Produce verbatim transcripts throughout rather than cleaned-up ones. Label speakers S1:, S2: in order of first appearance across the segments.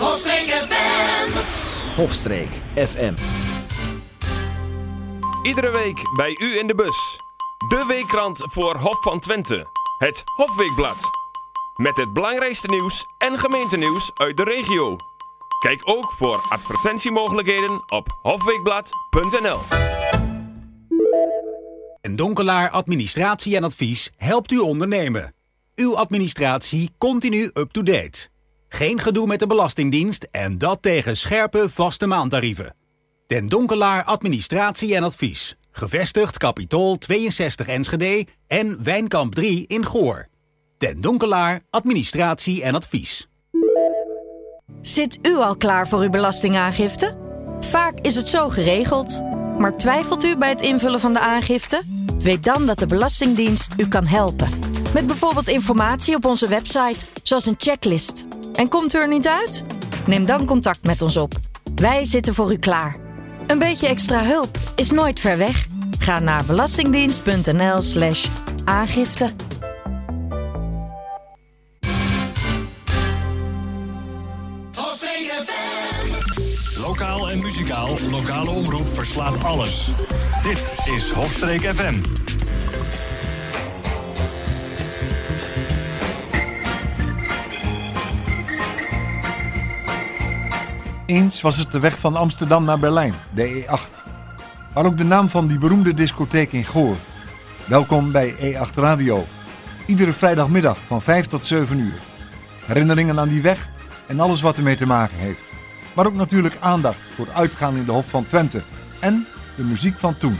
S1: Hofstreek F M.
S2: Hofstreek F M.
S3: Iedere week bij u in de bus. De weekkrant voor Hof van Twente. Het Hofweekblad. Met het belangrijkste nieuws en gemeentenieuws uit de regio. Kijk ook voor advertentiemogelijkheden op hofweekblad punt n l.
S4: Een Donkelaar Administratie en Advies helpt u ondernemen. Uw administratie continu up-to-date. Geen gedoe met de Belastingdienst en dat tegen scherpe vaste maandtarieven. Den Donkelaar Administratie en Advies. Gevestigd Capitool tweeënzestig Enschede en Wijnkamp drie in Goor. Den Donkelaar Administratie en Advies.
S5: Zit u al klaar voor uw belastingaangifte? Vaak is het zo geregeld. Maar twijfelt u bij het invullen van de aangifte? Weet dan dat de Belastingdienst u kan helpen. Met bijvoorbeeld informatie op onze website, zoals een checklist. En komt u er niet uit? Neem dan contact met ons op. Wij zitten voor u klaar. Een beetje extra hulp is nooit ver weg. Ga naar belastingdienst.nl slash aangifte.
S6: Lokaal en muzikaal, lokale omroep verslaat alles. Dit is Hofstreek F M.
S7: Eens was het de weg van Amsterdam naar Berlijn, de E acht. Maar ook de naam van die beroemde discotheek in Goor. Welkom bij E acht Radio. Iedere vrijdagmiddag van vijf tot zeven uur. Herinneringen aan die weg en alles wat ermee te maken heeft. Maar ook natuurlijk aandacht voor uitgaan in de Hof van Twente en de muziek van toen.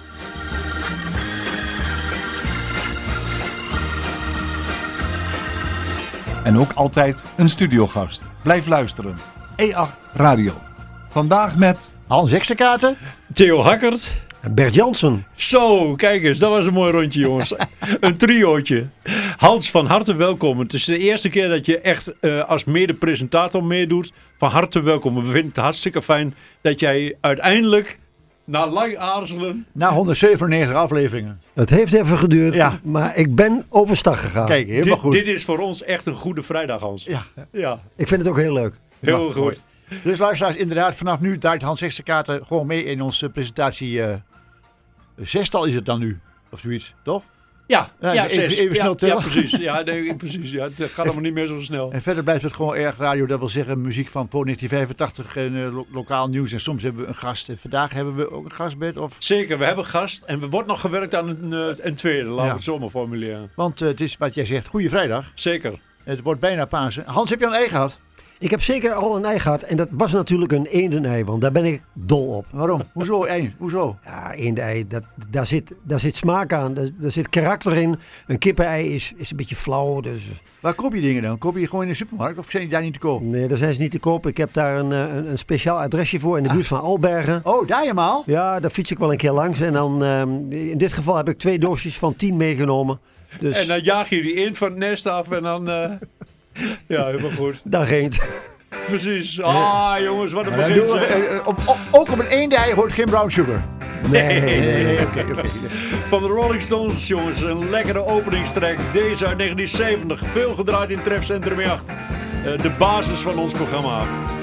S7: En ook altijd een studiogast. Blijf luisteren. E acht Radio. Vandaag met
S8: Hans Heksenkaarten,
S9: Theo Hakkert
S8: en Bert Jansen.
S9: Zo, kijk eens, dat was een mooi rondje, jongens. Een triootje. Hans, van harte welkom. Het is de eerste keer dat je echt uh, als mede-presentator meedoet. Van harte welkom. We vinden het hartstikke fijn dat jij uiteindelijk, na lang aarzelen...
S8: Na honderdzevenennegentig afleveringen.
S10: Het heeft even geduurd,
S8: ja.
S10: Maar ik ben overstag gegaan.
S8: Kijk, helemaal
S9: dit,
S8: goed.
S9: Dit is voor ons echt een goede vrijdag, Hans.
S8: Ja.
S9: ja.
S10: Ik vind het ook heel leuk.
S9: Heel
S8: ja,
S9: goed.
S8: goed. Dus luisteraars, inderdaad, vanaf nu draait Hans Heksenkaarten gewoon mee in onze presentatie. Uh, zestal is het dan nu, of zoiets, toch?
S9: Ja, ja, ja
S8: even,
S9: zes.
S8: even snel
S9: ja,
S8: tellen.
S9: ja, precies. Ja, nee, precies. Ja, het gaat allemaal niet meer zo snel.
S8: En verder blijft het gewoon erg radio. Dat wil zeggen muziek van voor negentien vijfentachtig en uh, lo- lokaal nieuws. En soms hebben we een gast. En vandaag hebben we ook een gast, Bert? Of?
S9: Zeker, we hebben gast. En er wordt nog gewerkt aan een, uh, een tweede. Laten we
S8: ja.
S9: het zo maar formuleren.
S8: Want uh, het is wat jij zegt, Goeie Vrijdag.
S9: Zeker.
S8: Het wordt bijna Pasen. Hans, heb je al een ei gehad?
S10: Ik heb zeker al een ei gehad. En dat was natuurlijk een eendenei, want daar ben ik dol op.
S8: Waarom? Hoezo ei? Hoezo?
S10: Ja, eendenei, dat, daar, zit, daar zit smaak aan. Daar, daar zit karakter in. Een kippenei is, is een beetje flauw. Dus...
S8: Waar koop je dingen dan? Koop je gewoon in de supermarkt of zijn die daar niet te koop?
S10: Nee, daar zijn ze niet te koop. Ik heb daar een, een, een speciaal adresje voor in de buurt ah. van Albergen.
S8: Oh, daar helemaal?
S10: Ja, daar fiets ik wel een keer langs. En dan, um, in dit geval heb ik twee doosjes van tien meegenomen. Dus...
S9: En dan jaag je die in van het nest af en dan... Uh... Ja, helemaal goed.
S10: Dan geen.
S9: Precies. Ah, jongens, wat een begin.
S8: We, uh, op, op, ook op een eendei hoort geen brown sugar.
S9: Nee, nee, nee. nee, nee. Okay, okay. Van de Rolling Stones, jongens. Een lekkere openingstrek. Deze uit negentien zeventig. Veel gedraaid in Trefcentrum E acht. Uh, de basis van ons programma.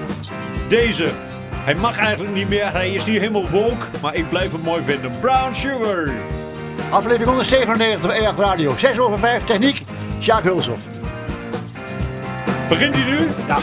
S9: Deze. Hij mag eigenlijk niet meer. Hij is niet helemaal woke. Maar ik blijf hem mooi vinden. Brown Sugar.
S8: Aflevering honderdzevenennegentig van E acht Radio. zes over vijf. Techniek. Sjaak Hulshoff.
S9: Begint hij nu?
S8: Ja.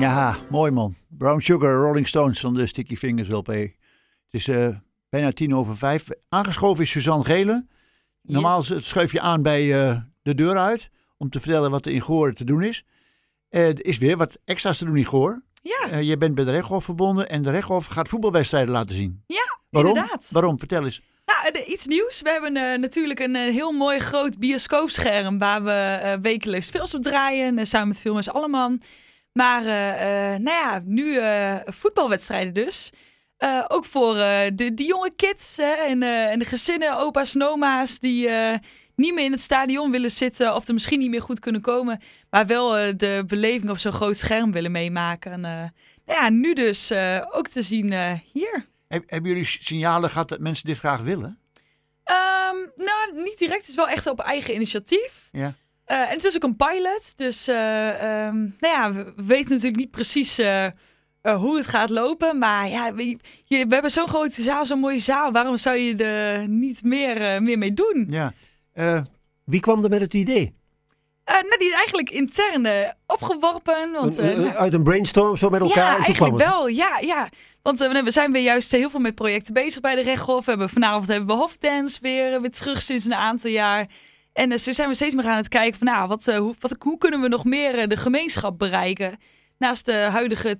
S8: Ja, mooi man. Brown Sugar, Rolling Stones van de Sticky Fingers L P. Het is uh, bijna tien over vijf. Aangeschoven is Suzanne Gelen. Normaal yes. schuif je aan bij uh, de deur uit om te vertellen wat er in Goor te doen is. Uh, er is weer wat extra's te doen in Goor.
S1: Ja.
S8: Uh, je bent bij de Rechthof verbonden en de Rechthof gaat voetbalwedstrijden laten zien.
S1: Ja,
S8: Waarom?
S1: inderdaad.
S8: Waarom? Vertel eens.
S1: Nou, de, iets nieuws. We hebben uh, natuurlijk een uh, heel mooi groot bioscoopscherm waar we uh, wekelijks films op draaien. Uh, samen met Filmers Alleman. Maar uh, uh, nou ja, nu uh, voetbalwedstrijden dus. Uh, ook voor uh, de, de jonge kids hè, en, uh, en de gezinnen, opa's en oma's die uh, niet meer in het stadion willen zitten of er misschien niet meer goed kunnen komen. Maar wel uh, de beleving op zo'n groot scherm willen meemaken. En, uh, nou ja, nu dus uh, ook te zien uh, hier.
S8: Heb, hebben jullie signalen gehad dat mensen dit graag willen?
S1: Um, nou, niet direct. Het is wel echt op eigen initiatief.
S8: Ja.
S1: Uh, en het is ook een pilot. Dus uh, um, nou ja, we weten natuurlijk niet precies uh, uh, hoe het gaat lopen. Maar ja, we, je, we hebben zo'n grote zaal, zo'n mooie zaal. Waarom zou je er niet meer, uh, meer mee doen?
S8: Ja. Uh,
S10: Wie kwam er met het idee?
S1: Uh, nou, die is eigenlijk intern uh, opgeworpen. Want, uh,
S10: een, een, uit een brainstorm zo met elkaar?
S1: Ja,
S10: en
S1: eigenlijk
S10: kwam
S1: wel. Ja, ja. Want uh, we zijn weer juist heel veel met projecten bezig bij de Rechthof. We hebben, vanavond hebben we Hofdance weer, weer terug sinds een aantal jaar. En uh, zo zijn we steeds meer aan het kijken van nou, wat, uh, hoe, wat, hoe kunnen we nog meer uh, de gemeenschap bereiken? Naast de huidige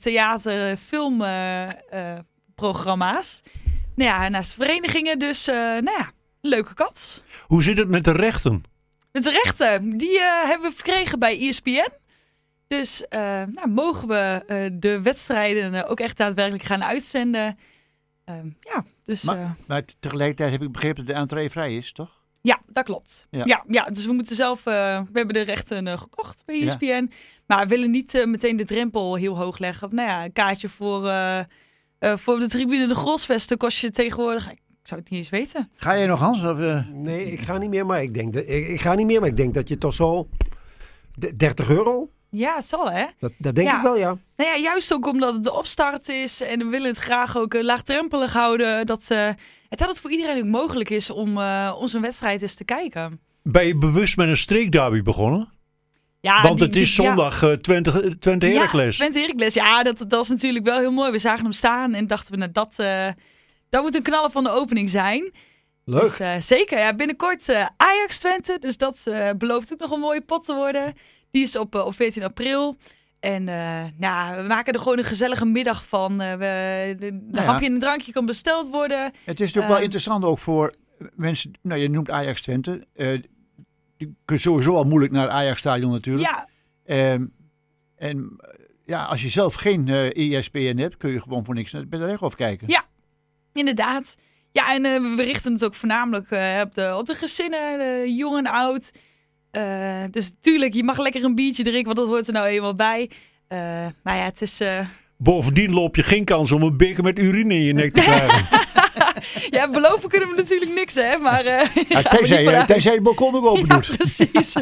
S1: theater-filmprogramma's. Uh, uh, nou ja, naast verenigingen dus, uh, nou ja, leuke kans.
S9: Hoe zit het met de rechten?
S1: Met de rechten, die uh, hebben we verkregen bij E S P N. Dus uh, nou, mogen we uh, de wedstrijden uh, ook echt daadwerkelijk gaan uitzenden. Uh, ja, dus...
S8: Maar,
S1: uh,
S8: maar tegelijkertijd heb ik begrepen dat de entree vrij is, toch?
S1: Ja, dat klopt.
S8: Ja,
S1: ja, ja dus we moeten zelf... Uh, we hebben de rechten uh, gekocht bij E S P N.
S8: Ja.
S1: Maar we willen niet uh, meteen de drempel heel hoog leggen. Nou ja, een kaartje voor, uh, uh, voor de tribune de Grosvesten kost je tegenwoordig... Ik zou het niet eens weten.
S8: Ga jij nog, Hans? Of, uh...
S10: Nee, ik ga niet meer, maar ik denk dat, ik, ik ga niet meer, maar ik denk dat je toch zo... dertig euro?
S1: Ja, het zal hè.
S10: Dat, dat denk
S1: ja.
S10: ik wel, ja.
S1: Nou ja, juist ook omdat het de opstart is en we willen het graag ook uh, laagdrempelig houden. Dat, uh, dat het voor iedereen ook mogelijk is om, uh, om zo'n wedstrijd eens te kijken.
S9: Ben je bewust met een streekderby begonnen?
S1: Ja,
S9: Want
S1: die,
S9: het is
S1: die,
S9: zondag ja. uh, Twente, Twente Heracles.
S1: Ja, Twente Heracles. Ja, dat, dat is natuurlijk wel heel mooi. We zagen hem staan en dachten we, nou dat, uh, dat moet een knaller van de opening zijn.
S10: Leuk.
S1: Dus, uh, zeker. Ja, binnenkort uh, Ajax Twente. Dus dat uh, belooft ook nog een mooie pot te worden. Die is op, uh, op veertien april. En uh, nou, we maken er gewoon een gezellige middag van. Uh, we, de de
S8: nou ja.
S1: hapje en een drankje kan besteld worden.
S8: Het is natuurlijk uh, wel interessant ook voor mensen... Nou, je noemt Ajax Twente. Uh, je kunt sowieso al moeilijk naar het Ajax-stadion natuurlijk.
S1: Ja.
S8: Um, en ja, als je zelf geen uh, E S P N hebt, kun je gewoon voor niks naar de Rechthof kijken.
S1: Ja, inderdaad. Ja, en uh, we richten het ook voornamelijk uh, op, de, op de gezinnen, de jong en oud. Uh, dus natuurlijk, je mag lekker een biertje drinken, want dat hoort er nou eenmaal bij. Uh, maar ja, het is... Uh...
S9: Bovendien loop je geen kans om een beker met urine in je nek te krijgen.
S1: Ja, beloven kunnen we natuurlijk niks, hè. Maar, uh,
S8: ja, tenzij, je, tenzij het balkon ook open
S1: ja,
S8: doet.
S1: Precies.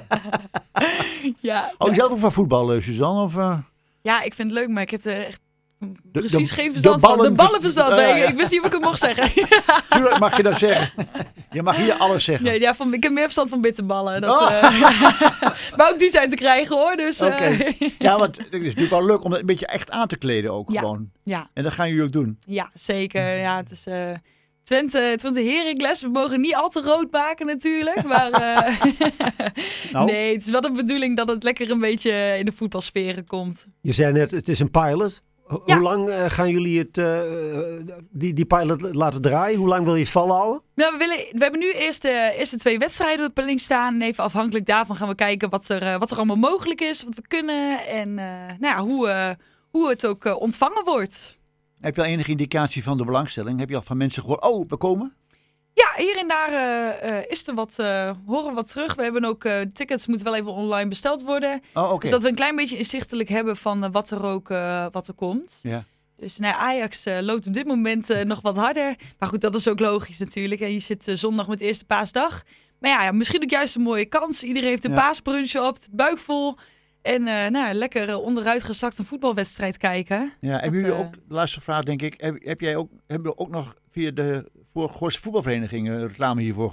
S1: ja,
S8: oh, je zelf ook van voetbal, Suzanne? Of, uh...
S1: Ja, ik vind het leuk, maar ik heb er echt
S8: de,
S1: precies
S8: de,
S1: geen verstand
S8: de ballen,
S1: van. De ballenverstand, nee, uh, ja. Ik wist niet of ik het mocht zeggen.
S8: Tuurlijk mag je dat zeggen. Je mag hier alles zeggen.
S1: Nee, ja, van, ik heb meer verstand van bitterballen. Dat, oh. uh, maar ook die zijn te krijgen, hoor. Dus, uh...
S8: okay. Ja, want het is natuurlijk wel leuk om het een beetje echt aan te kleden ook
S1: ja.
S8: gewoon.
S1: Ja.
S8: En dat gaan jullie ook doen.
S1: Ja, zeker. Ja, het is... Uh... Twente, Twente Heracles, we mogen niet al te rood maken natuurlijk, maar uh, nou. Nee, het is wel de bedoeling dat het lekker een beetje in de voetbalsferen komt.
S10: Je zei net, het is een pilot. Ho-
S1: ja.
S10: Hoe lang uh, gaan jullie het, uh, die, die pilot laten draaien? Hoe lang wil je het volhouden?
S1: Nou, we, willen, we hebben nu eerst de eerste twee wedstrijden op de planning staan. En even afhankelijk daarvan gaan we kijken wat er, uh, wat er allemaal mogelijk is, wat we kunnen en uh, nou ja, hoe, uh, hoe het ook uh, ontvangen wordt.
S8: Heb je al enige indicatie van de belangstelling? Heb je al van mensen gehoord, oh, we komen?
S1: Ja, hier en daar uh, uh, is er wat, uh, horen we wat terug. We hebben ook, uh, tickets moeten wel even online besteld worden.
S8: Oh, okay.
S1: Dus dat we een klein beetje inzichtelijk hebben van uh, wat er ook uh, wat er komt.
S8: Ja.
S1: Dus nou, Ajax uh, loopt op dit moment uh, nog wat harder. Maar goed, dat is ook logisch natuurlijk. En je zit uh, zondag met de eerste paasdag. Maar ja, ja, misschien ook juist een mooie kans. Iedereen heeft een ja. paasbrunch op, buik vol. En uh, nou, lekker uh, onderuitgezakt een voetbalwedstrijd kijken.
S8: Ja,
S1: dat,
S8: hebben jullie
S1: uh...
S8: ook, laatste vraag denk ik, heb, heb jij ook, hebben we ook nog via de voor Goorse voetbalvereniging uh, reclame hiervoor gemaakt?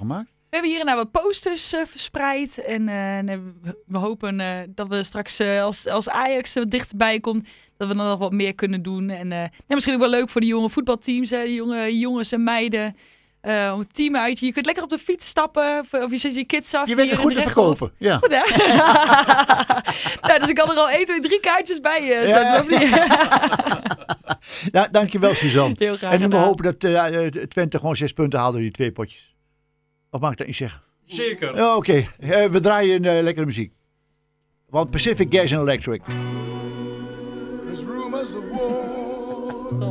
S1: We hebben hier en daar wat posters uh, verspreid. En uh, we hopen uh, dat we straks uh, als, als Ajax er dichterbij komt, dat we dan nog wat meer kunnen doen. En uh, misschien ook wel leuk voor de jonge voetbalteams, hè, de jonge jongens en meiden. Uh, om het team uit. Je kunt lekker op de fiets stappen. Of, of je zet je kids af.
S8: Je bent er goed te verkopen. Ja.
S1: Goed, hè? Nou, dus ik kan er al één, twee, drie kaartjes bij uh, zetten.
S8: Ja, ja.
S1: Of niet?
S8: Ja, dankjewel Suzanne.
S1: Heel graag
S8: en we
S1: gedaan.
S8: hopen dat uh, Twente gewoon zes punten haalt door die twee potjes. Of mag ik dat niet zeggen?
S9: Zeker.
S8: Ja, Oké, okay. uh, we draaien uh, lekkere muziek. Want Pacific Gas and Electric.
S11: There's rumors of war.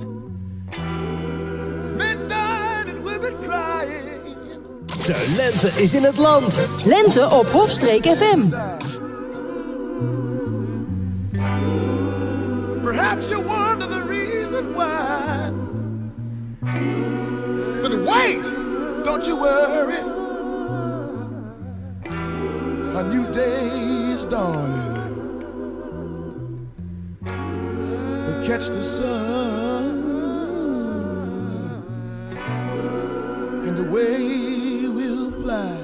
S11: Men died and women crying.
S12: De lente is in het land.
S13: Lente op Hofstreek F M.
S11: Perhaps you wonder the reason why. But wait, don't you worry. A new day is dawning. We catch the sun and the way we'll fly.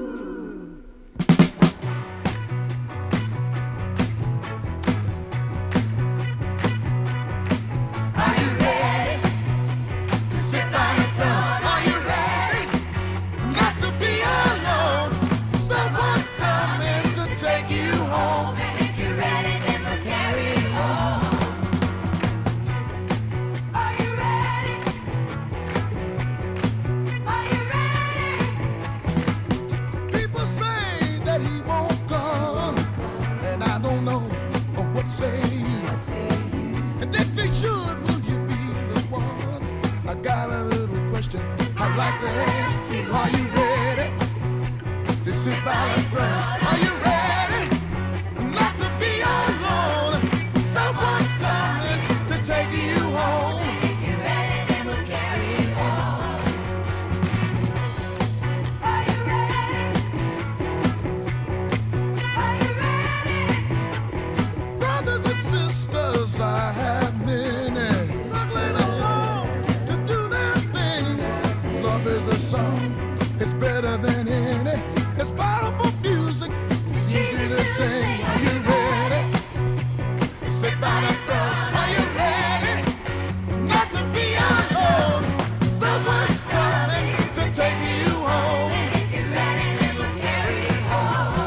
S11: I'd like to ask, are you ready to sit by the front? Are you ready not to be alone? Someone's coming to take you home. If you're ready, then we'll carry on. Are you ready? Are you ready? Brothers and sisters, I have many struggling alone to do their thing. Love is a song, it's better than any. It's powerful music, it's easy to sing. Are you ready? Sit by the front. Are you ready? Not to be alone. Someone's coming to take you home. If you're ready, then we'll carry you home.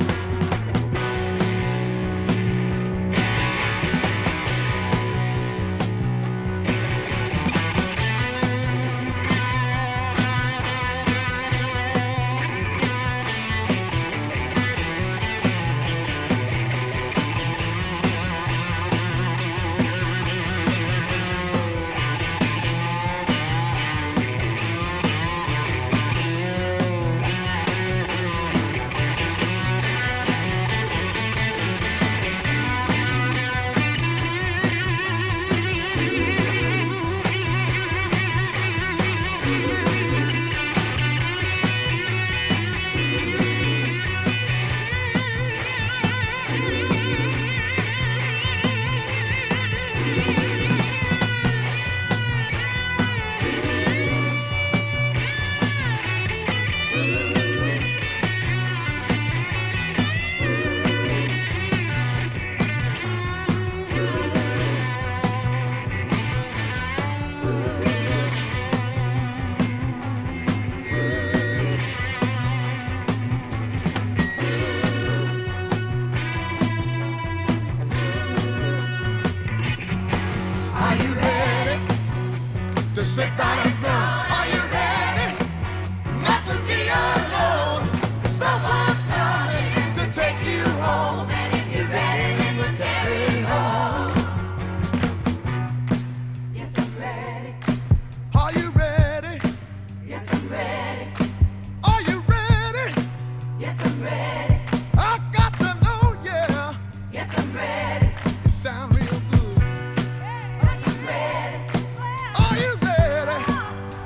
S11: Are you ready to sit by the front? Are you ready not to be alone? Someone's coming to take you home. And if you're ready, then we'll carry on. Yes, I'm ready. Are you ready? Yes, I'm ready. Are you ready? Yes, I'm ready. I got to know, yeah. Yes, I'm ready. You sound real good. Are you ready?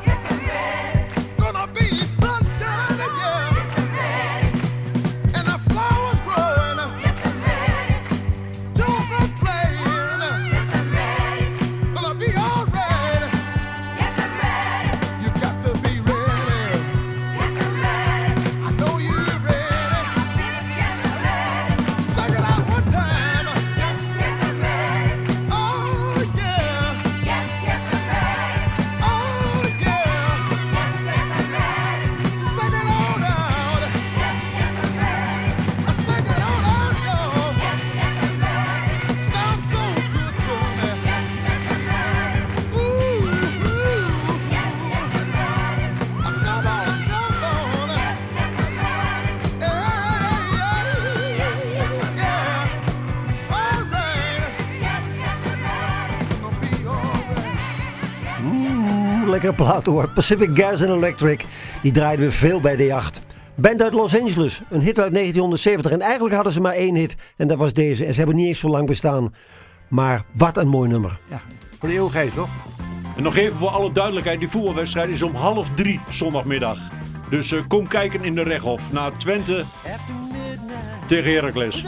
S10: hele lekkere plaat hoor. Pacific Gas and Electric. Die draaiden we veel bij D acht. Band uit Los Angeles. Een hit uit negentienhonderdzeventig. En eigenlijk hadden ze maar één hit. En dat was deze. En ze hebben niet eens zo lang bestaan. Maar wat een mooi nummer.
S8: Ja, voor de eeuwigheid toch?
S9: En nog even voor alle duidelijkheid. Die voetbalwedstrijd is om half drie zondagmiddag. Dus uh, kom kijken in de Rechthof. Naar Twente tegen Heracles.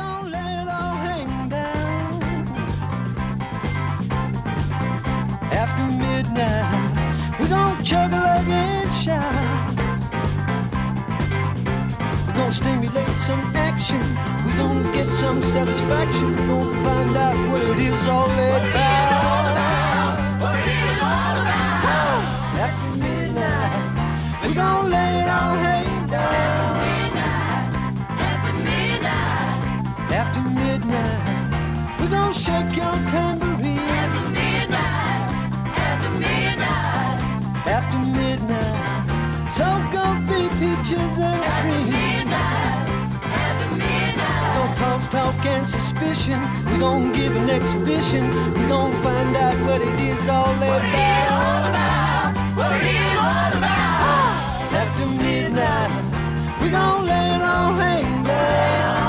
S11: After midnight, we gon' chug a lug and shout. We gon' stimulate some action. We gon' get some satisfaction. We gon' find out what it is all about. What it is all about. After midnight, we gon' lay it all hang down. After midnight, after midnight, we gon' shake your tambourine. After midnight. After midnight, so gon' be peaches and cream. After midnight, no cause, talk and suspicion. We gon' give an exhibition. We gon' find out what it is all about. What it is all about. After midnight, we gon' lay it all hang down.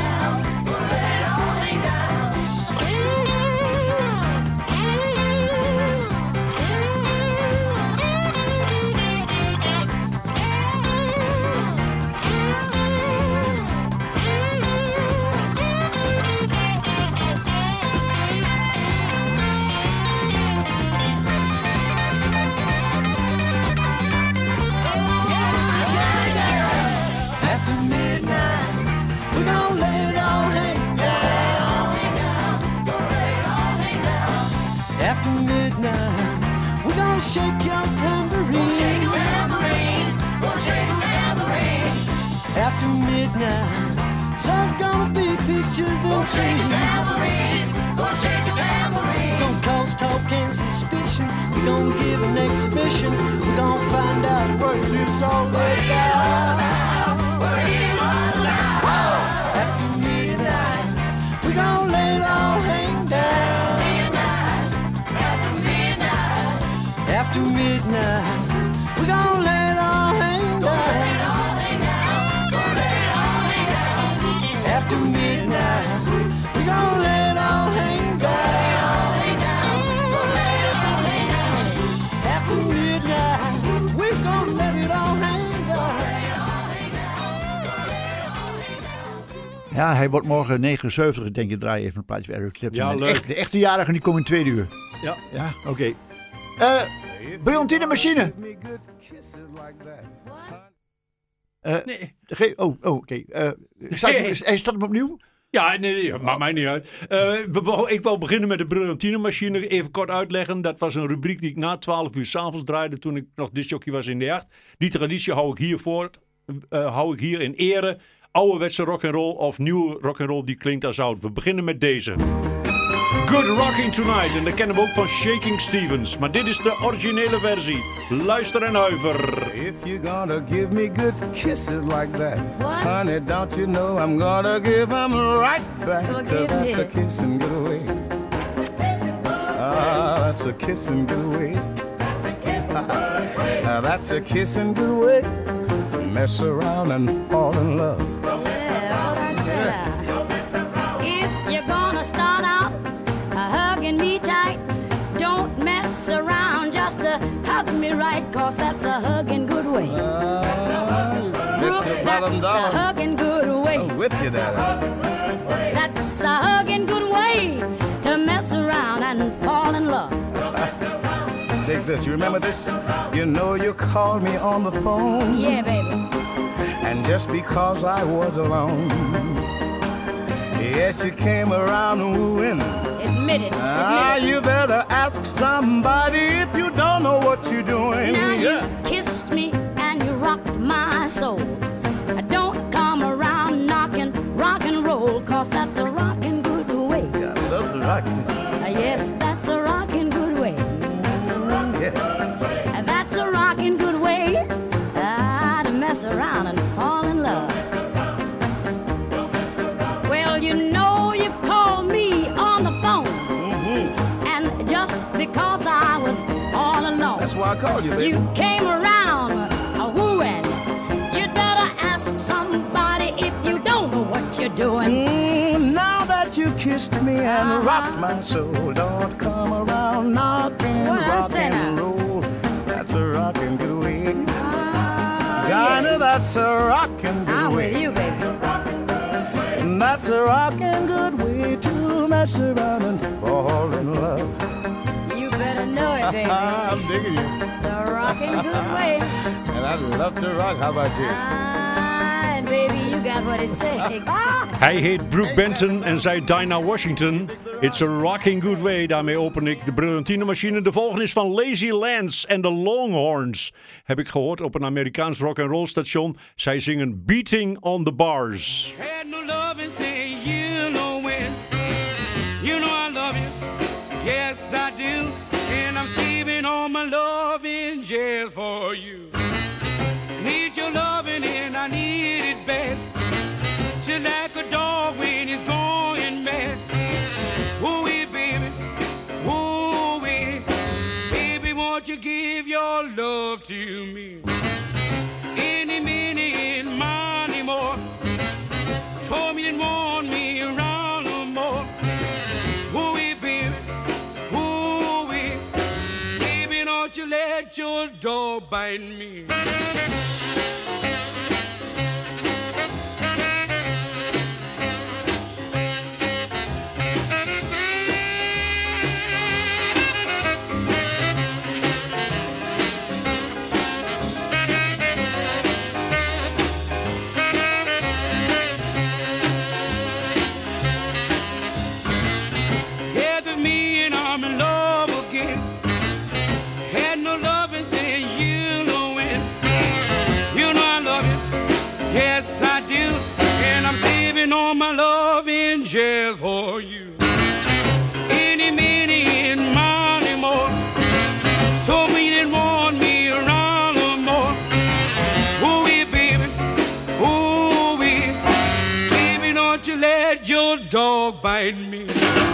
S11: Shake your tambourine. Shake your tambourine. Shake your tambourine. After midnight, some gonna be peaches and cream. Shake your tambourine. Shake your tambourine. We gon' cause talk and suspicion. We gon' give an exhibition. We gon' find out what it is all about. What it is all about. After midnight, we gon' lay it all hang down. After midnight, we gon' lay it all hang down. After midnight, we gon' lay it all hang down. After midnight, we gon' let it all hang down.
S8: Ja, hij wordt morgen negenenzeventig. Ik denk, je draai even een plaatje van Eric Clapton.
S9: Ja,
S8: de,
S9: leuk.
S8: echt, de echte jarigen die komen in tweede uur.
S9: Ja.
S8: Ja, oké. Okay. Uh, Briljantine machine. Uh,
S9: nee.
S8: Ge- oh, oh oké. Okay. Uh, nee. Hij staat hem opnieuw?
S9: Ja, nee, nee, maakt mij niet uit. Uh, ik wil beginnen met de Briljantine machine. Even kort uitleggen. Dat was een rubriek die ik na twaalf uur 's avonds draaide toen ik nog discjockey was in de acht. Die traditie hou ik hier voort. Uh, hou ik hier in ere. Ouderwetse rock'n'roll of nieuwe rock'n'roll die klinkt als oud. We beginnen met deze. Good Rocking Tonight. En dat kennen we ook van Shaking Stevens. Maar dit is de originele versie. Luister en huiver.
S14: If you're gonna give me good kisses like that, what? Honey, don't you know I'm gonna give them right back. Cause that's a kissing good away. Ah, that's a kissing good away. That's a kissing good way. Now that's a kissing good way. Mess around and fall in love.
S15: Yeah, what I said. Don't mess around. If you're gonna start out hugging me tight, don't mess around just to hug me right, cause that's a hugging good way.
S14: Uh, Brooke,
S15: that's a hugging good way.
S14: I'm with you there.
S15: That's a hugging good way to mess around and fall in love.
S14: Dig this, you remember this? You know you called me on the phone.
S15: Yeah, baby.
S14: And just because I was alone, yes, you came around wooing.
S15: Admit it.
S14: Ah,
S15: admit it.
S14: You better ask somebody if you don't know what you're doing.
S15: Now
S14: yeah.
S15: You kissed me and you rocked my soul. Don't come around knocking rock and roll, cause that's a rockin' good way.
S14: Yeah, that's right.
S15: Uh, yes, that's a rockin' good way.
S14: Yeah.
S15: And that's a rockin' good way. Ah, to mess around and fall in love. Well, you know you called me on the phone.
S14: Mm-hmm.
S15: And just because I was all alone.
S14: That's why I called you, baby.
S15: You came around a wooing. You'd better ask somebody if you don't know what you're doing.
S14: Mm, now that you kissed me and uh-huh. rocked my soul, don't come around knocking, well, rock and roll. That's a rockin' good way. Uh, Dinah, yeah. That's a rockin' good
S15: I'm
S14: way.
S15: I'm with you, baby.
S14: That's a rockin' good way to mess around and fall in love.
S15: You better know it, baby.
S14: I'm digging you.
S15: It's a rockin' good way.
S14: And I'd love to rock. How about you?
S15: Ah, and baby, you got what it takes.
S9: Hij heet Brooke Benton en zij Dinah Washington. It's a rocking good way. Daarmee open ik de Brilliantine machine. De volgende is van Lazy Lance en de Longhorns. Heb ik gehoord op een Amerikaans rock and roll station. Zij zingen Beating on the Bars.
S16: Had no love and say you know when. You know I love you. Yes I do. And I'm saving all my love in jail for you. Need your loving and I need it bad. Just like a dog when he's going mad. Ooh-wee, baby, ooh-wee. Baby, won't you give your love to me? Any minute and money more. Told me didn't want me around no more. Ooh-wee, baby, ooh-wee. Baby, don't you let your dog bite me. All my love in jail for you. Any minute and money more. Told me you didn't want me around no more. Ooh-wee, baby, ooh-wee. Baby, don't you let your dog bite me.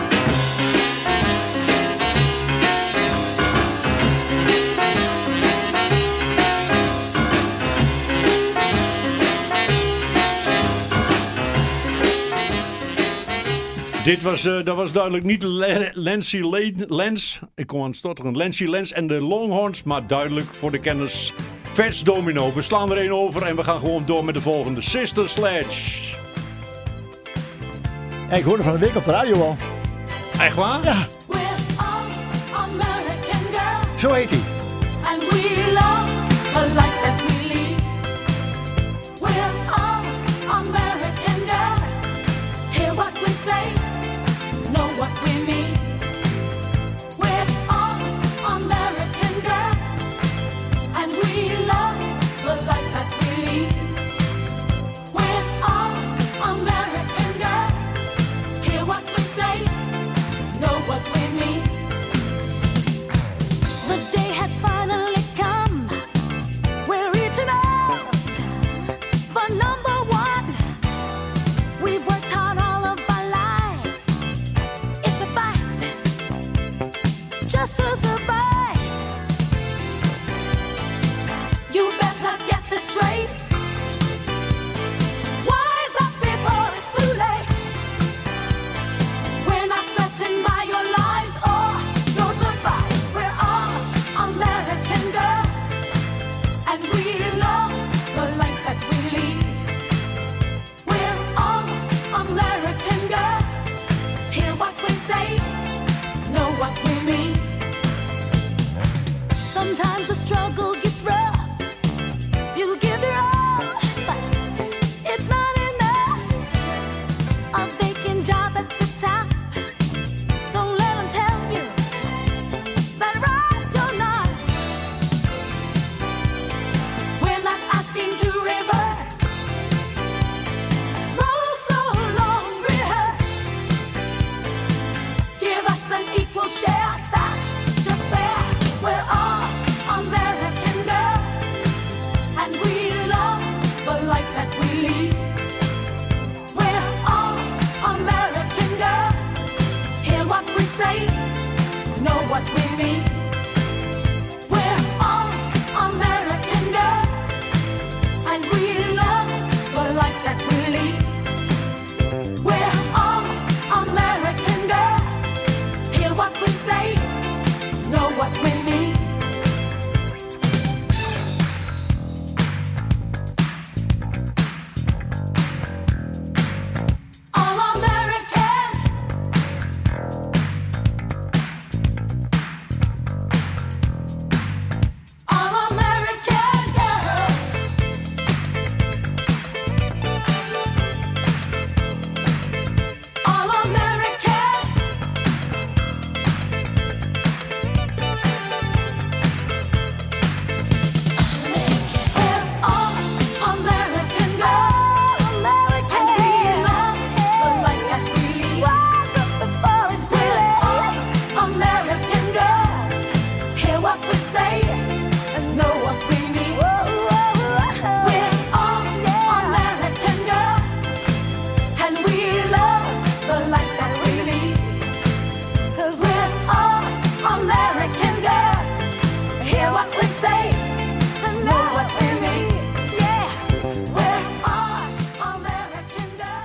S9: Dit was, uh, dat was duidelijk niet Lancy Lance, ik kom aan het stotteren, Lancy Lance en de Longhorns, maar duidelijk voor de kenners Fats Domino. We slaan er één over en we gaan gewoon door met de volgende, Sister Sledge.
S8: Hey, ik hoorde van de week op de radio al.
S9: Echt waar?
S8: Ja. Zo heet hij.
S11: And we love the life that we lead. We're all American girls. Hear what we say. Know what we mean. We're all American girls, and we love the life that we lead. We're all American girls. Hear what we say, know what we mean. The day has finally come. We're reaching out for number one. We've worked hard all of our lives. It's a fight just to survive. You better get this straight. Wise up before it's too late. We're not threatened by your lies or your goodbyes. We're all American girls, and we love the life that we lead. We're all American girls. Hear what we say, know what we mean. Sometimes the struggle gets rough. You give your all, but it's not enough. A vacant job at the top. Don't let them tell you that right or not. We're not asking to reverse. Roll so long, rehearse. Give us an equal share, that's just fair. We're all American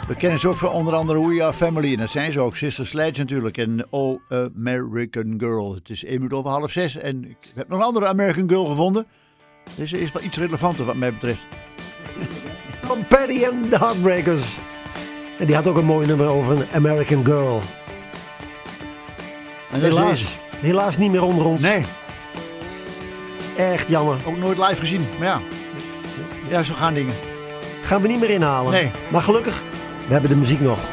S8: We kennen ze ook van onder andere We Are Family. En dat zijn ze ook. Sister Sledge natuurlijk. En All American Girl. Het is één minuut over half zes. En ik heb nog een andere American Girl gevonden. Deze is wel iets relevanter wat mij betreft.
S10: Tom Petty and the Heartbreakers. En die had ook een mooi nummer over een American Girl.
S8: En dat
S10: helaas,
S8: is...
S10: helaas niet meer onder ons.
S8: Nee.
S10: Echt jammer.
S8: Ook nooit live gezien. Maar ja. Ja, zo gaan dingen.
S10: Gaan we niet meer inhalen.
S8: Nee.
S10: Maar gelukkig, we hebben de muziek nog.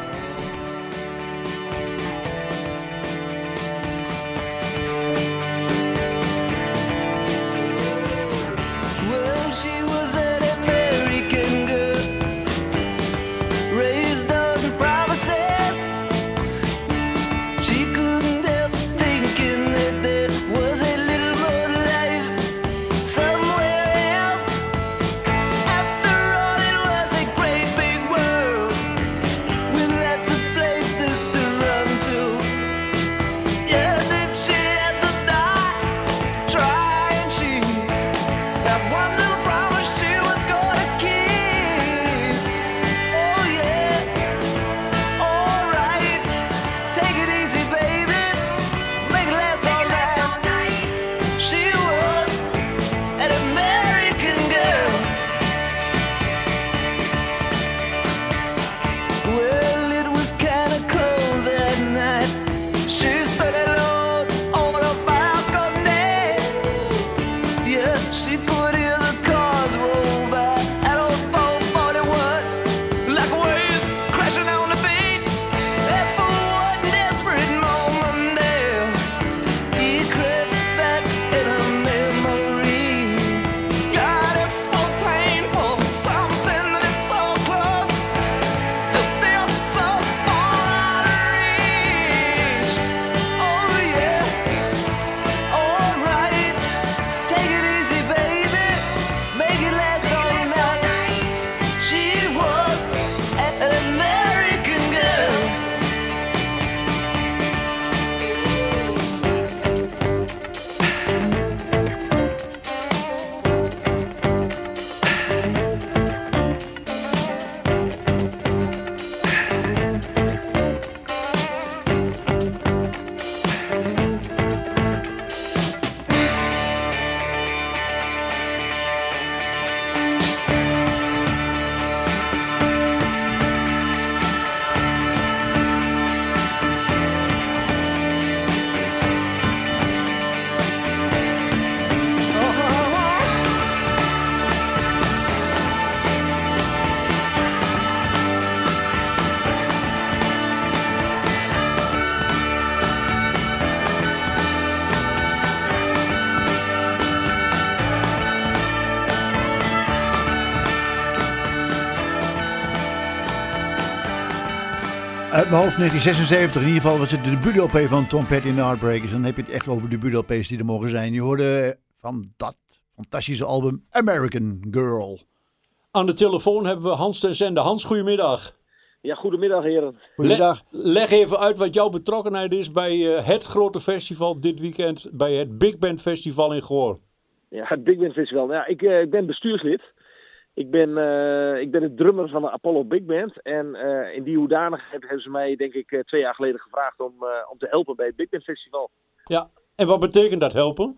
S8: Uit mijn hoofd negentien zesenzeventig, in ieder geval was het de debuut-L P van Tom Petty and the Heartbreakers. Dan heb je het echt over de debuut-L P's die er mogen zijn. Je hoorde van dat fantastische album American Girl.
S9: Aan de telefoon hebben we Hans ten Zende. Hans, goedemiddag.
S17: Ja, goedemiddag heren.
S8: Goedemiddag.
S9: Le- leg even uit wat jouw betrokkenheid is bij uh, het grote festival dit weekend, bij het Big Band Festival in Goor.
S17: Ja, het Big Band Festival. Ja, ik, uh, ik ben bestuurslid. Ik ben, uh, ik ben de drummer van de Apollo Big Band. En uh, in die hoedanigheid hebben ze mij, denk ik, uh, twee jaar geleden gevraagd om, uh, om te helpen bij het Big Band Festival.
S9: Ja, en wat betekent dat helpen?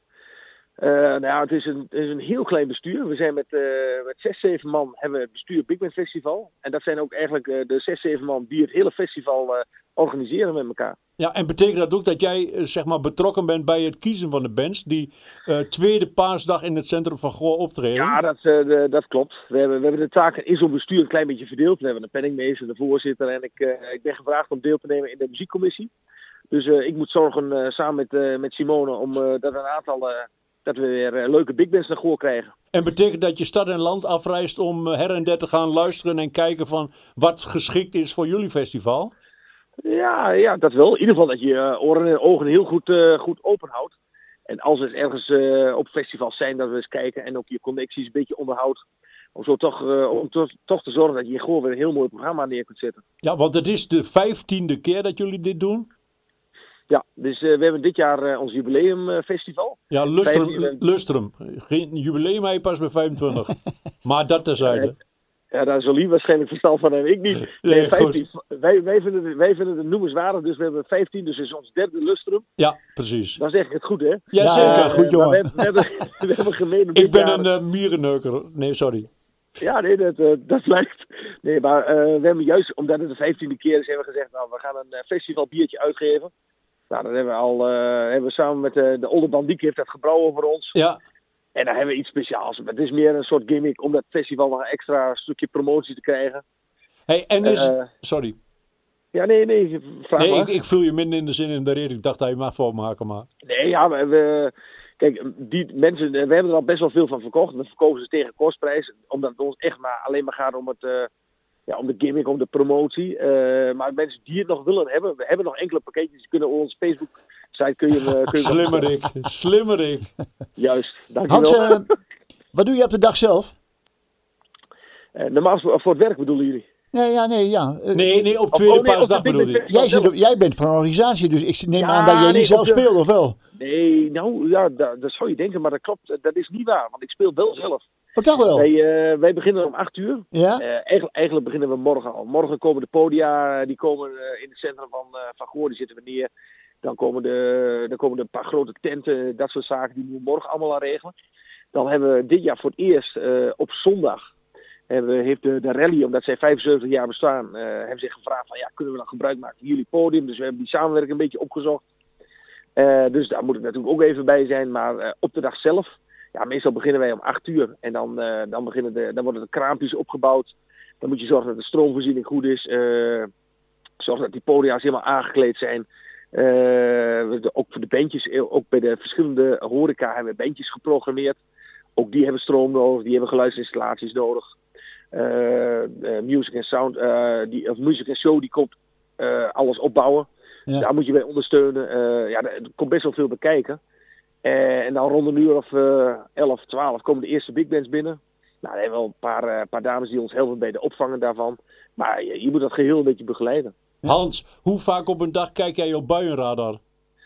S17: Uh, nou ja, het is, een, het is een heel klein bestuur. We zijn met, uh, met zes, zeven man hebben we het bestuur Big Band Festival. En dat zijn ook eigenlijk uh, de zes, zeven man die het hele festival uh, organiseren met elkaar.
S9: Ja, en betekent dat ook dat jij uh, zeg maar betrokken bent bij het kiezen van de bands die uh, tweede paasdag in het centrum van Goor optreden?
S17: Ja, dat, uh, de, dat klopt. We hebben, we hebben de taken in zo'n bestuur een klein beetje verdeeld. We hebben een penningmeester, de voorzitter en ik, uh, ik ben gevraagd om deel te nemen in de muziekcommissie. Dus uh, ik moet zorgen uh, samen met, uh, met Simone om uh, dat een aantal... Uh, dat we weer uh, leuke big bands naar Goor krijgen.
S9: En betekent dat je stad en land afreist om uh, her en der te gaan luisteren en kijken van wat geschikt is voor jullie festival?
S17: Ja, ja, dat wel. In ieder geval dat je uh, oren en ogen heel goed, uh, goed open houdt. En als er ergens uh, op festivals zijn, dat we eens kijken en ook je connecties een beetje onderhoudt. Om zo toch, uh, om to- toch te zorgen dat je in Goor weer een heel mooi programma neer kunt zetten.
S9: Ja, want het is de vijftiende keer dat jullie dit doen.
S17: Ja, dus uh, we hebben dit jaar uh, ons jubileumfestival.
S9: Ja, Lustrum, Lustrum. Geen jubileum, hij pas bij vijfentwintig. Maar dat terzijde.
S17: Ja, daar zal hij waarschijnlijk verstand van hebben. Ik niet. Nee,
S9: Nee,
S17: vijftien. Wij, wij, vinden het, wij vinden het noemenswaardig, dus we hebben vijftien, dus is ons derde lustrum.
S9: Ja, precies.
S17: Dan zeg ik het goed, hè?
S9: Ja, zeker.
S8: goed, jongen.
S17: We, we, hebben, we hebben gemeen
S9: Ik ben een uh, mierenneuker. Nee, sorry.
S17: Ja, nee, dat, uh, dat blijkt. Nee, maar uh, we hebben juist, omdat het de vijftiende keer is, hebben we gezegd, nou, we gaan een uh, festivalbiertje uitgeven. Nou, dat hebben we al, uh, hebben we samen met uh, de Olde Bandiek heeft dat gebrouwen voor ons.
S9: Ja.
S17: En dan hebben we iets speciaals. Maar het is meer een soort gimmick om dat festival nog een extra stukje promotie te krijgen.
S9: Hey, en is...
S17: Uh,
S9: sorry.
S17: Ja, nee, nee, vraag
S9: nee,
S17: maar.
S9: ik, ik vul je minder in de zin in de reden. Ik dacht dat je mag voormaken, maar...
S17: Nee, ja, we, we kijk, die mensen, we hebben er al best wel veel van verkocht. We verkopen ze tegen kostprijs, omdat het ons echt maar alleen maar gaat om het, uh, ja, om de gimmick, om de promotie. Uh, maar mensen die het nog willen hebben, we hebben nog enkele pakketjes, die kunnen op onze Facebook site kun je, uh, kun je
S9: Slimmerik, slimmerik.
S17: Juist, dankjewel.
S8: Hans, uh, wat doe je op de dag zelf?
S17: Uh, normaal voor, voor het werk bedoelen jullie?
S8: Nee, ja, nee, ja. Uh,
S9: nee, nee, op tweede oh, nee, paasdag bedoel je.
S8: Jij, zit op, jij bent van een organisatie, dus ik neem
S17: ja,
S8: aan dat jij
S17: nee,
S8: niet zelf
S17: de...
S8: speelt, of wel?
S17: Nee, nou ja, dat, dat zou je denken, maar dat klopt. Dat is niet waar, want ik speel wel zelf.
S8: Oh, toch wel?
S17: Wij, uh, wij beginnen om acht uur.
S8: Ja?
S17: Uh, eigenlijk, eigenlijk beginnen we morgen al. Morgen komen de podia, die komen uh, in het centrum van, uh, van Goor, die zitten we neer. Dan komen, de, dan komen er een paar grote tenten, dat soort zaken, die moeten we morgen allemaal aan regelen. Dan hebben we dit jaar voor het eerst uh, op zondag, hebben, heeft de, de rally, omdat zij vijfenzeventig jaar bestaan, uh, hebben zich gevraagd van ja, kunnen we dan gebruik maken van jullie podium. Dus we hebben die samenwerking een beetje opgezocht. Uh, dus daar moet ik natuurlijk ook even bij zijn. Maar uh, op de dag zelf, ja, meestal beginnen wij om acht uur. En dan, uh, dan, beginnen de, dan worden de kraampjes opgebouwd. Dan moet je zorgen dat de stroomvoorziening goed is. Uh, zorg dat die podia's helemaal aangekleed zijn. Uh, de, ook voor de bandjes, ook bij de verschillende horeca hebben we bandjes geprogrammeerd. Ook die hebben stroom nodig, die hebben geluidsinstallaties nodig. Uh, uh, music and sound, uh, die, of music and show, die komt uh, alles opbouwen. Ja. Daar moet je bij ondersteunen. Uh, ja, er komt best wel veel bekijken. Uh, en dan rond een uur of uh, elf, twaalf komen de eerste big bands binnen. Nou, er hebben wel een paar, uh, paar dames die ons helpen bij de opvangen daarvan. Maar je, je moet dat geheel een beetje begeleiden.
S9: Hans, hoe vaak op een dag kijk jij op buienradar?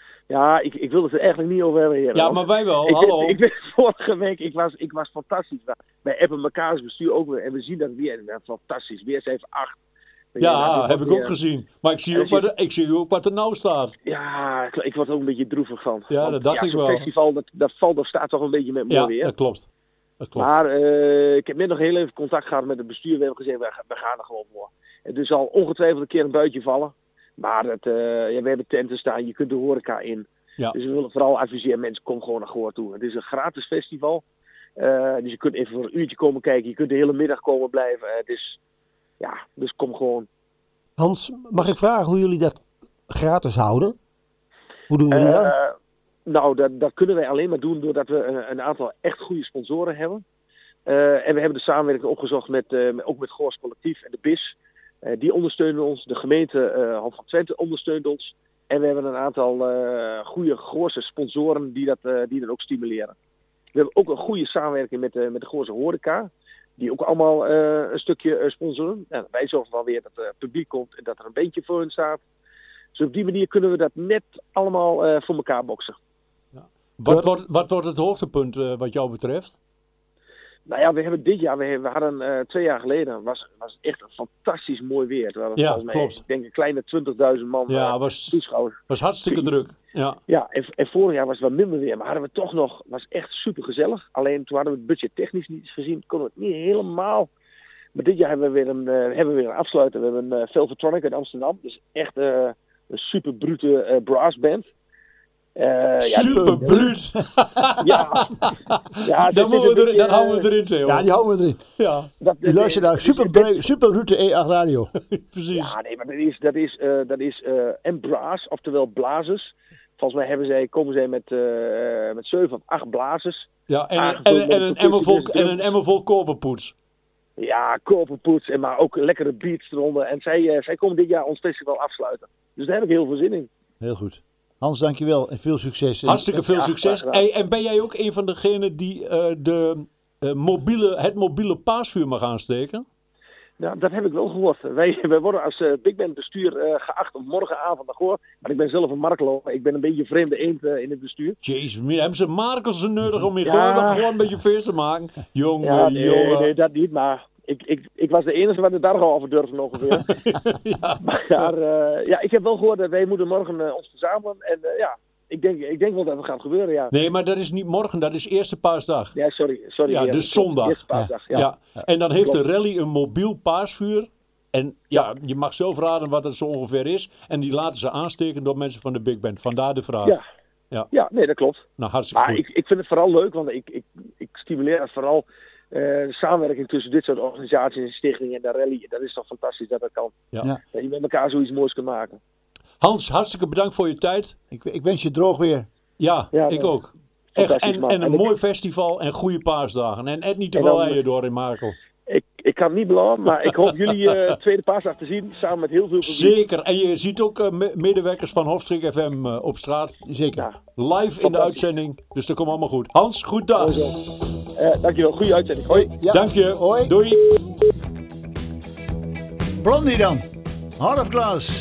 S17: Ja, ik, ik wil het er eigenlijk niet over hebben, heren.
S9: Ja, maar wij wel.
S17: Ik,
S9: Hallo.
S17: Ik, ik ben vorige week, ik was, ik was fantastisch. Wij appen mekaars bestuur ook weer. En we zien dat weer ja, fantastisch. Weer zeven acht.
S9: Ja, ja heb ik weer ook gezien. Maar ik zie ook, wat, ik zie ook wat er nou staat.
S17: Ja, ik, ik word er ook een beetje droevig van.
S9: Ja,
S17: Want,
S9: dat dacht
S17: ja,
S9: ik wel.
S17: Zo'n festival, dat, dat valt of staat toch een beetje met mooi
S9: ja,
S17: weer.
S9: Ja, dat klopt. Dat klopt.
S17: Maar uh, ik heb net nog heel even contact gehad met het bestuur. We hebben gezegd, we, we gaan er gewoon voor. Het zal ongetwijfeld een keer een buitje vallen. Maar het, uh, ja, we hebben tenten staan, je kunt de horeca in. Ja. Dus we willen vooral adviseren, mensen, kom gewoon naar Goor toe. Het is een gratis festival. Uh, dus je kunt even voor een uurtje komen kijken. Je kunt de hele middag komen blijven. Uh, het is, ja, dus kom gewoon.
S10: Hans, mag ik vragen hoe jullie dat gratis houden? Hoe doen jullie
S17: uh,
S10: dat?
S17: Nou, dat, dat kunnen wij alleen maar doen doordat we een, een aantal echt goede sponsoren hebben. Uh, en we hebben de samenwerking opgezocht met, uh, ook met Goors Collectief en de B I S. Uh, die ondersteunen ons. De gemeente uh, Hof van Twente ondersteunt ons. En we hebben een aantal uh, goede Goorse sponsoren die dat, uh, die dat ook stimuleren. We hebben ook een goede samenwerking met, uh, met de Goorse horeca. Die ook allemaal uh, een stukje uh, sponsoren. Nou, wij zorgen wel weer dat er publiek komt en dat er een beentje voor hun staat. Dus op die manier kunnen we dat net allemaal uh, voor elkaar boksen.
S9: Ja. Wat, wordt, wat wordt het hoogtepunt uh, wat jou betreft?
S17: Nou ja, we hebben dit jaar, we, we hadden uh, twee jaar geleden, was, was echt een fantastisch mooi weer. We hadden
S9: ja,
S17: volgens mij,
S9: klopt.
S17: ik denk een kleine twintigduizend man
S9: ja,
S17: uh,
S9: was,
S17: toeschouwers.
S9: was hartstikke druk. Ja,
S17: ja en, en vorig jaar was het wat minder weer, maar hadden we toch nog, was echt super gezellig. Alleen toen hadden we het budget technisch niet gezien, konden we het niet helemaal. Maar dit jaar hebben we weer een, uh, hebben we weer een afsluiter. We hebben een uh, Velvetronic uit Amsterdam, dus echt uh, een super brute uh, brass band. Uh,
S9: super ja, bruut.
S17: Ja, ja
S9: dat,
S17: dat,
S9: we er,
S17: uh,
S9: dat houden we erin, Theo.
S8: Ja, die houden we erin.
S9: Ja.
S8: Dat, die luister naar super, super Route E acht Radio.
S9: Precies.
S17: Ja, nee, maar dat is, dat is, uh, dat is uh, en brass, oftewel blazers. Volgens mij hebben zij, komen zij met, uh, met zeven of acht blazers.
S9: Ja, en, en, en, en, een, emmer vol, en een emmer vol koperpoets.
S17: Ja, koperpoets, en maar ook lekkere beats eronder. En zij, uh, zij komen dit jaar ons festival afsluiten. Dus daar heb ik heel veel zin in.
S8: Heel goed. Hans, dankjewel en veel succes.
S9: Hartstikke veel
S17: ja,
S9: succes. Hey, en ben jij ook een van degenen die uh, de, uh, mobiele, het mobiele paasvuur mag aansteken?
S17: Nou, dat heb ik wel gehoord. Wij, wij worden als uh, Big Band bestuur uh, geacht om morgenavond naar Goor. Maar ik ben zelf een marktloper. Ik ben een beetje een vreemde eend uh, in het bestuur.
S9: Jezus, hebben ze Markels nodig om in
S17: ja.
S9: Goor gewoon een beetje feest te maken? Jongen,
S17: ja, nee,
S9: jongen.
S17: nee, dat niet. Maar ik, ik, ik was de enige wat het daar al over durfde ongeveer. ja. Maar uh, ja, ik heb wel gehoord dat wij moeten morgen uh, ons verzamelen. En uh, ja, ik denk, ik denk wel dat het gaat gebeuren, ja.
S9: Nee, maar dat is niet morgen, dat is eerste paasdag.
S17: Ja, sorry. sorry
S9: ja,
S17: ja,
S9: dus zondag.
S17: Eerste paasdag, ja.
S9: Ja. Ja. En dan heeft
S17: Klopt.
S9: de rally een mobiel paasvuur. En ja, je mag zelf raden wat het zo ongeveer is. En die laten ze aansteken door mensen van de Big Band. Vandaar de vraag.
S17: Ja,
S9: ja.
S17: ja nee, dat klopt.
S9: Nou, hartstikke
S17: maar
S9: goed.
S17: Ik, ik vind het vooral leuk, want ik, ik, ik stimuleer het vooral uh, de samenwerking tussen dit soort organisaties en stichtingen en de rally. Dat is toch fantastisch dat dat kan.
S9: Ja. Ja.
S17: Dat je met elkaar zoiets moois kunt maken.
S9: Hans, hartstikke bedankt voor je tijd.
S8: Ik, ik wens je droog weer.
S9: Ja,
S17: ja
S9: ik
S17: nee.
S9: ook. Echt, en, en een
S17: en
S9: mooi
S17: ik,
S9: festival en goede paasdagen. En Ed niet te
S17: en
S9: veel
S17: dan,
S9: eieren door in Markel.
S17: Ik, ik kan het niet beloven, maar ik hoop jullie uh, tweede paasdag te zien, samen met heel veel publiek.
S9: Zeker, en je ziet ook uh, me- medewerkers van Hofstreek F M uh, op straat.
S8: Zeker.
S17: Ja.
S9: Live in de uitzending, dus dat komt allemaal goed. Hans, goed dag.
S17: Uh, dankjewel, goede uitzending. Hoi.
S8: Ja.
S9: Dank je.
S8: Hoi.
S9: Doei.
S8: Blondie dan. Heart of Glass.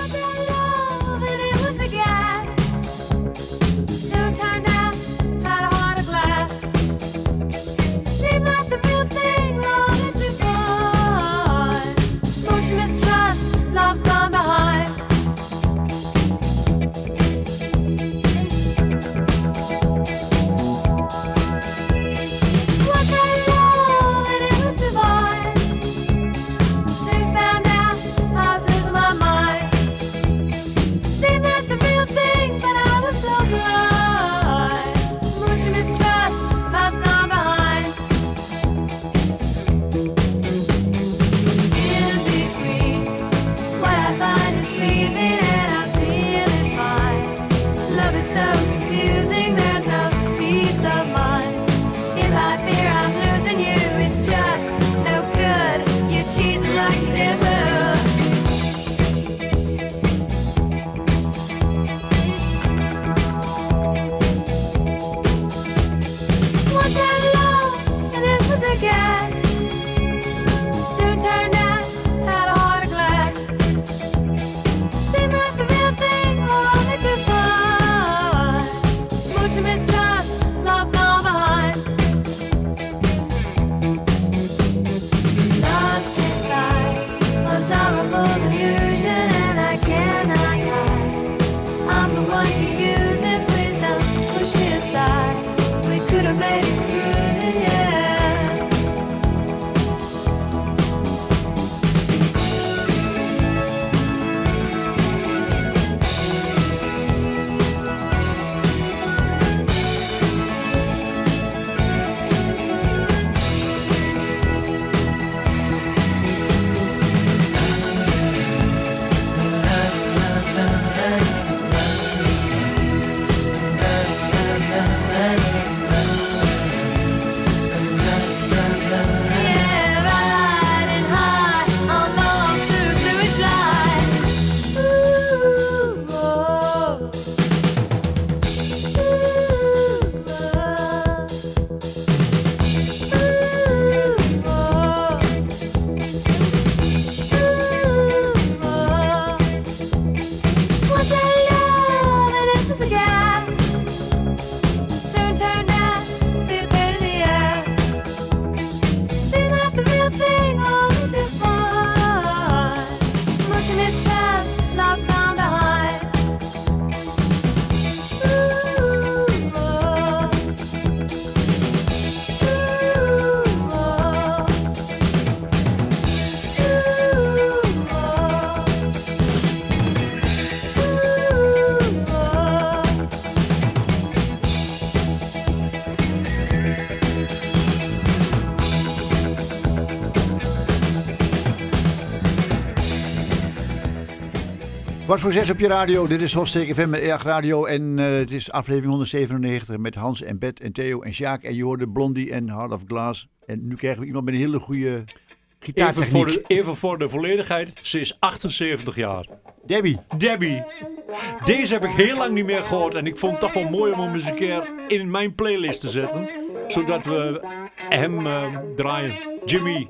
S8: Kwart voor zes op je radio. Dit is Hofstreek F M met E acht Radio. En uh, het is aflevering honderdzevenennegentig met Hans en Bet en Theo en Sjaak. En je hoorde Blondie en Heart of Glass. En nu krijgen we iemand met een hele goede gitaartechniek.
S9: Even voor de, even voor de volledigheid. Ze is achtenzeventig jaar.
S8: Debbie.
S9: Debbie. Deze heb ik heel lang niet meer gehoord. En ik vond het toch wel mooi om hem eens een keer in mijn playlist te zetten. Zodat we hem uh, draaien. Jimi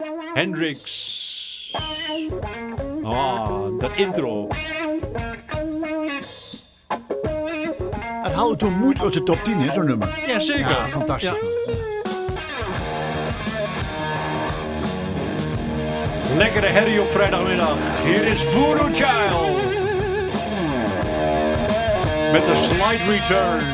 S9: Hendrix. Ah, dat intro.
S8: Het haalde toen moeite uit de top tien, hè, zo'n nummer.
S9: Ja, zeker.
S8: Ja, fantastisch. Ja.
S9: Lekkere herrie op vrijdagmiddag. Hier is Voodoo Child. Met de Slide Return.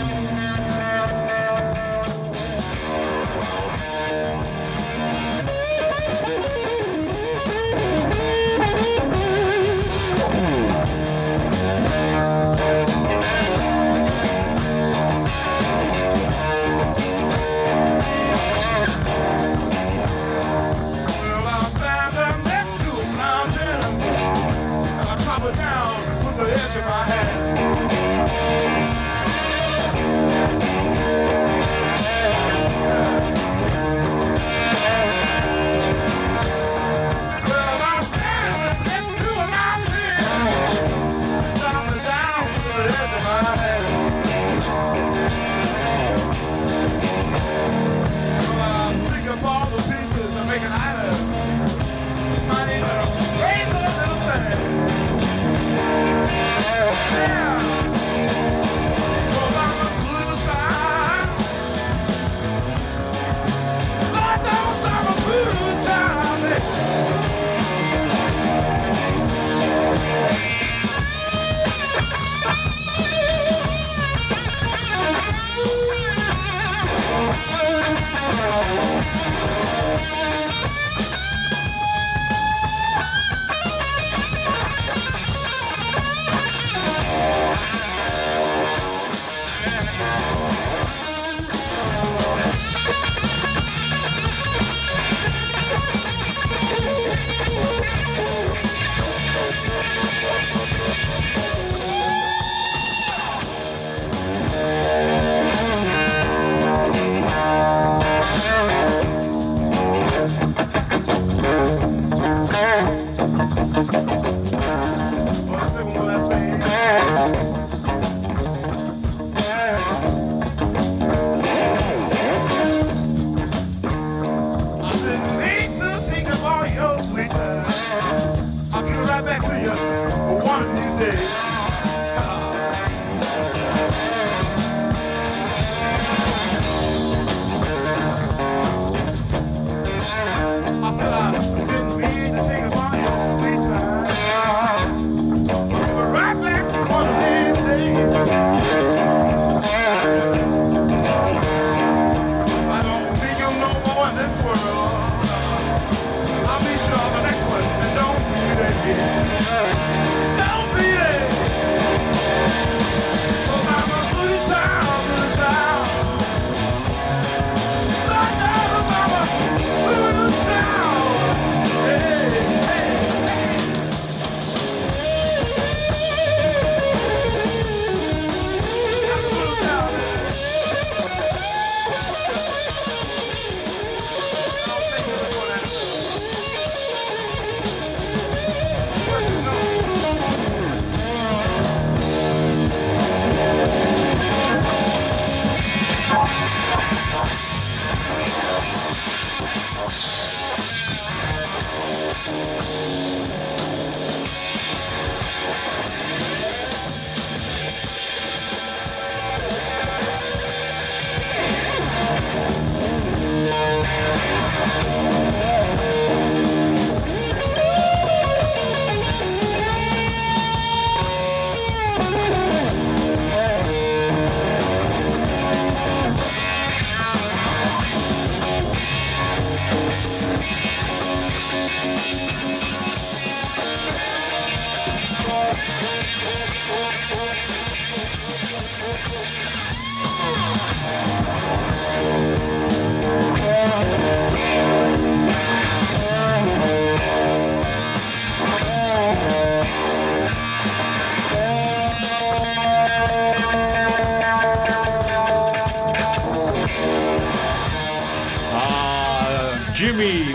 S9: Jimmy,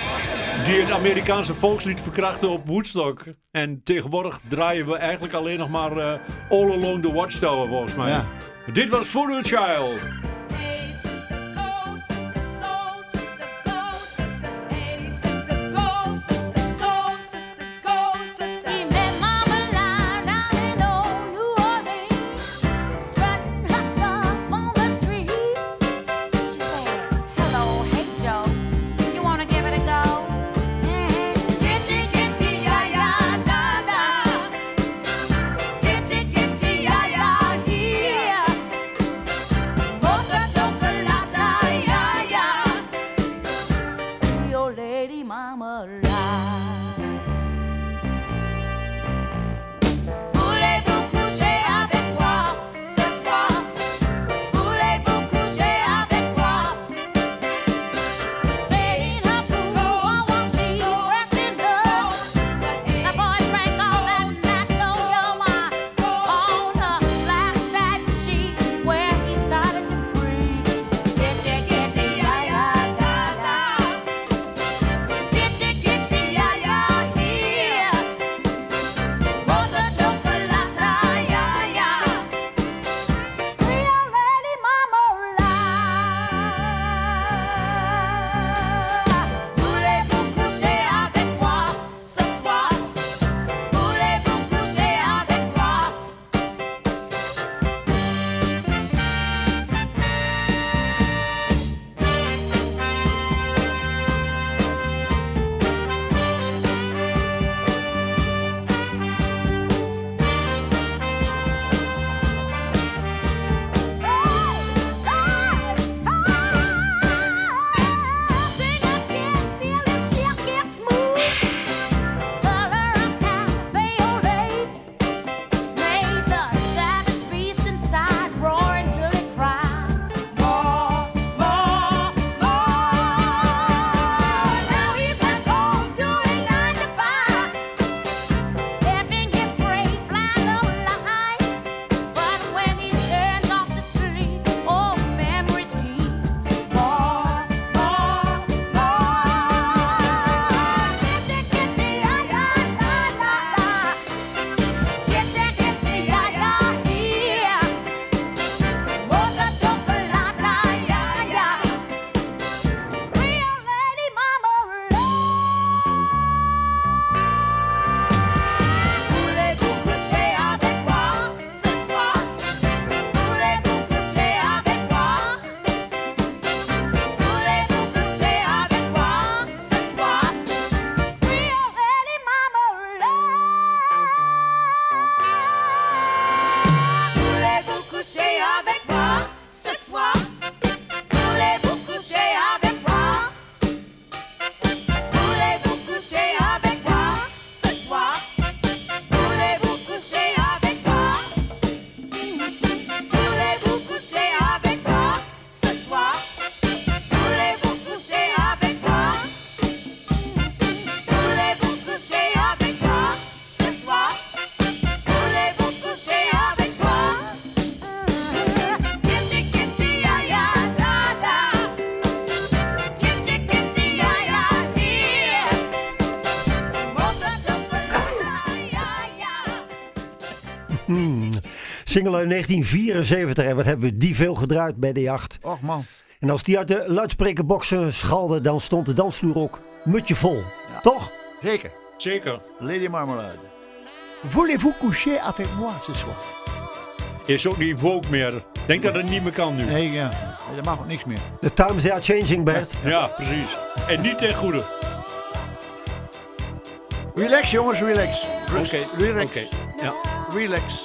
S9: die het Amerikaanse volkslied verkrachtte op Woodstock. En tegenwoordig draaien we eigenlijk alleen nog maar uh, All Along the Watchtower volgens mij. Ja. Dit was Voodoo Child.
S11: Give it a go. Yeah.
S10: Single uit negentien vierenzeventig. En wat hebben we die veel gedraaid bij de jacht.
S8: Och man.
S10: En als die uit de luidsprekerboxen schalde, dan stond de dansvloer ook mutje vol. Ja. Toch?
S8: Zeker.
S9: Zeker.
S8: Lady Marmalade. Voulez-vous coucher avec moi ce soir?
S9: Is ook niet woke meer. Denk dat het niet meer kan nu.
S8: Nee, ja. Nee, dat mag ook niks meer.
S10: The times are changing, Bert.
S9: Ja, ja, precies. En niet ten goede.
S8: Relax jongens, relax.
S9: Oké, okay.
S8: Relax.
S9: Okay. Ja.
S8: Relax.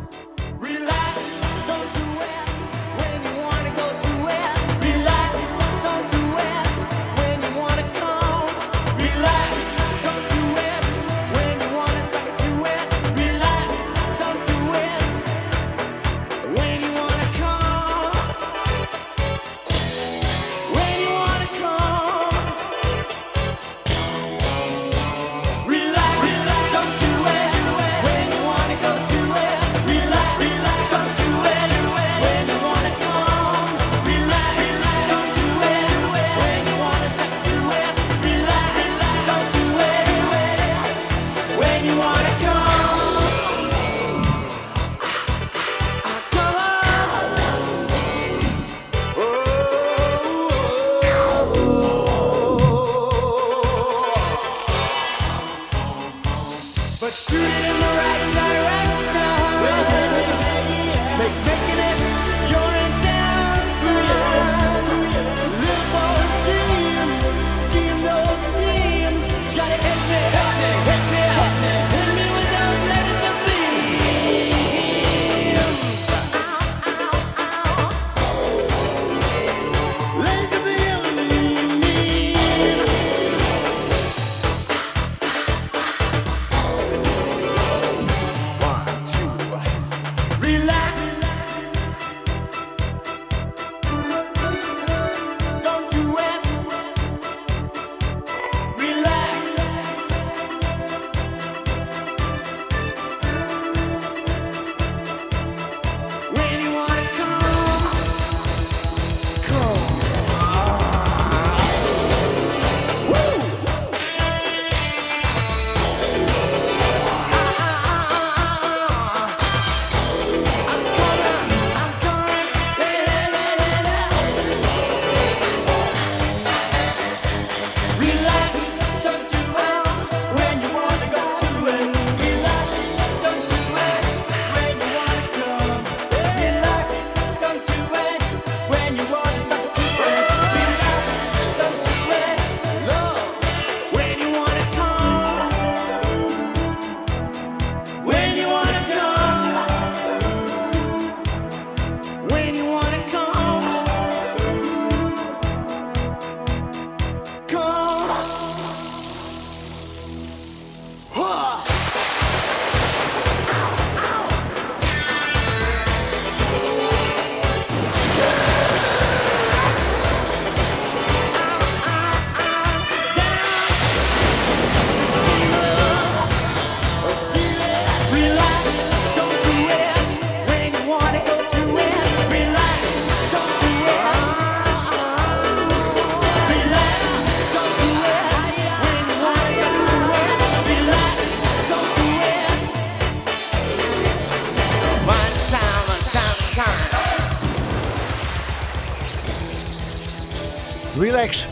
S8: Relax.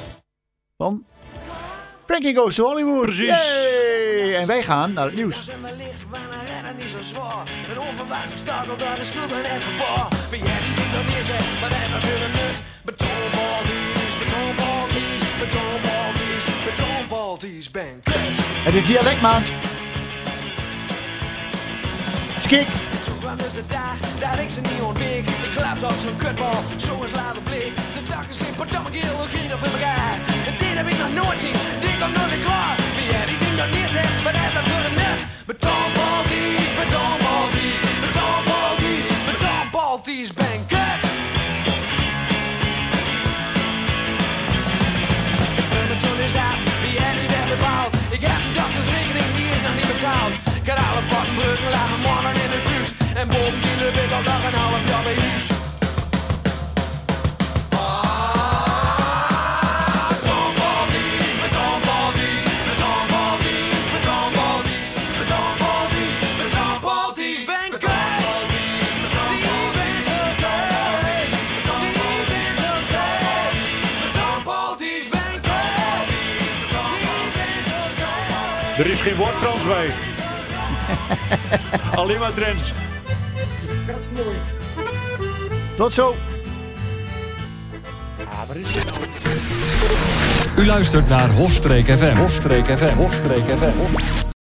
S8: Van Frankie Goes to Hollywood.
S9: Precies.
S8: Yay! En wij gaan naar het nieuws.
S11: Een onverwacht obstakel, daar is schuld en het gevaar. Ben jij die ding dan neerzet, maar even voor een nut. Betonbalties, betonbalties, betonbalties, betonbalties, ben kut.
S8: Het is dialectmaand. Skik.
S11: Toen kwam dus de dag dat ik ze niet ontweek. Ik klapte op zo'n kutbal, zo eens later bleek. De dag is in verdamme geel, we gingen voor elkaar. En dit heb ik nog nooit zien, dit komt nooit weer klaar. Ben jij die ding dan neerzet, maar even voor een nut. Betonbalties, betonbalties, betonbalties, betonbalties, ben kut. Ik vroeg me toen eens af, wie jij die werd bepaald. Ik heb een doktersrekening, die is nog niet betaald. Ik had alle pottenbruggen lagen morgen in het huis. En bovendien heb ik al nog een half jaar bij huis. Betonbalties, betonbalties, betonbalties, betonbalties, ben kut.
S9: is geen woord Frans bij. Alleen maar Drents.
S10: Dat is mooi.
S8: Tot zo.
S9: Ah, waar is dit nou?
S6: U luistert naar Hofstreek F M. Hofstreek F M. Hofstreek F M.